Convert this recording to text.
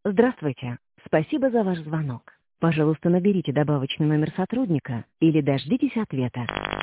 Здравствуйте. Спасибо за ваш звонок. Пожалуйста, наберите добавочный номер сотрудника или дождитесь ответа.